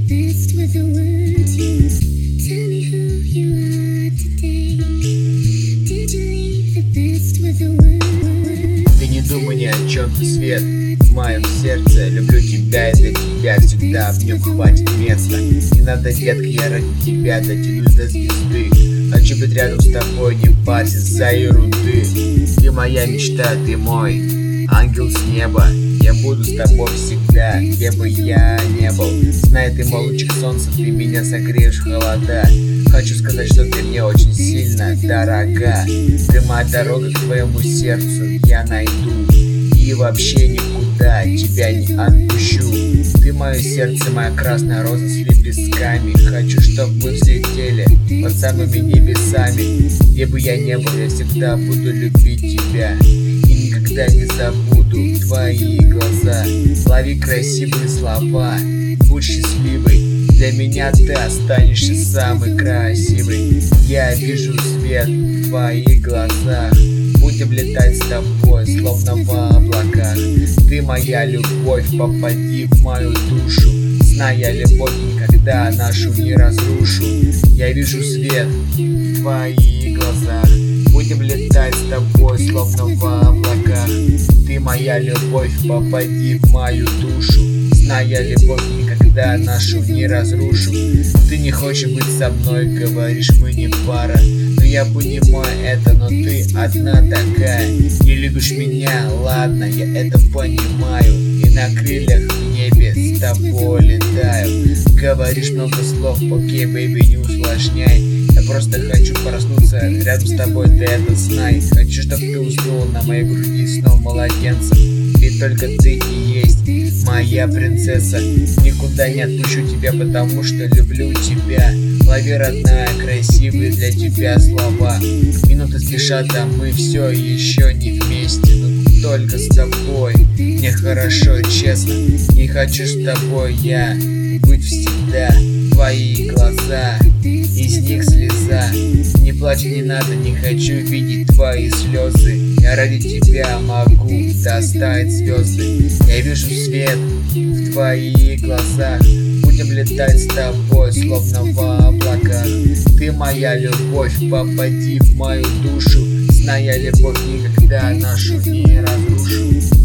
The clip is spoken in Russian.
best with the words you use. Tell me who you are today. Did you leave the best with the words? Ты не думай ни о чем, ты свет в моем сердце. Люблю тебя и для тебя всегда в нем хватит места. Не надо, детка, я ради тебя дотянусь до звезды. Хочу быть рядом с тобой, не парься за ерунды. Ты моя мечта, ты мой ангел с неба. Я буду с тобой всегда, где бы я не был. Знай, ты мой лучик солнца, ты меня согреешь в холода. Хочу сказать, что ты мне очень сильно дорога. Ты моя дорога к твоему сердцу, я найду. И вообще никуда тебя не отпущу. Ты мое сердце, моя красная роза с лепестками. Хочу, чтобы мы взлетели под самыми небесами. Где бы я не был, я всегда буду любить тебя. И никогда не забуду твои глаза. Лови красивые слова, будь счастливой. Для меня ты останешься самый красивый. Я вижу свет в твоих глазах. Будем летать с тобой, словно в облаках. Ты моя любовь, попади в мою душу. Зная любовь, никогда нашу не разрушу. Я вижу свет в твоих глазах. Будем летать с тобой, словно в облаках. Ты моя любовь, попади в мою душу. Зная любовь, никогда нашу не разрушу. Ты не хочешь быть со мной, говоришь, мы не пара. Но я понимаю это, но ты одна такая. Не любишь меня, ладно, я это понимаю. И на крыльях в небе с тобой летаю. Говоришь много слов, окей, бэйби, не усложняй. Я просто хочу проснуться рядом с тобой, ты это знай. Хочу, чтобы ты уснула на моей груди сном младенца. Ведь только ты и есть моя принцесса. Никуда не отпущу тебя, потому что люблю тебя. Лови, родная, красивые для тебя слова. Минуты спешат, а мы все еще не вместе. Но только с тобой мне хорошо, честно. Не хочу с тобой я быть всегда. Твои глаза, из них слеза. Не плачь, не надо, не хочу видеть твои слезы. Я ради тебя могу достать звезды. Я вижу свет в твоих глазах. Будем летать с тобой, словно в облаках. Ты моя любовь, попади в мою душу. Зная любовь, никогда нашу не разрушу.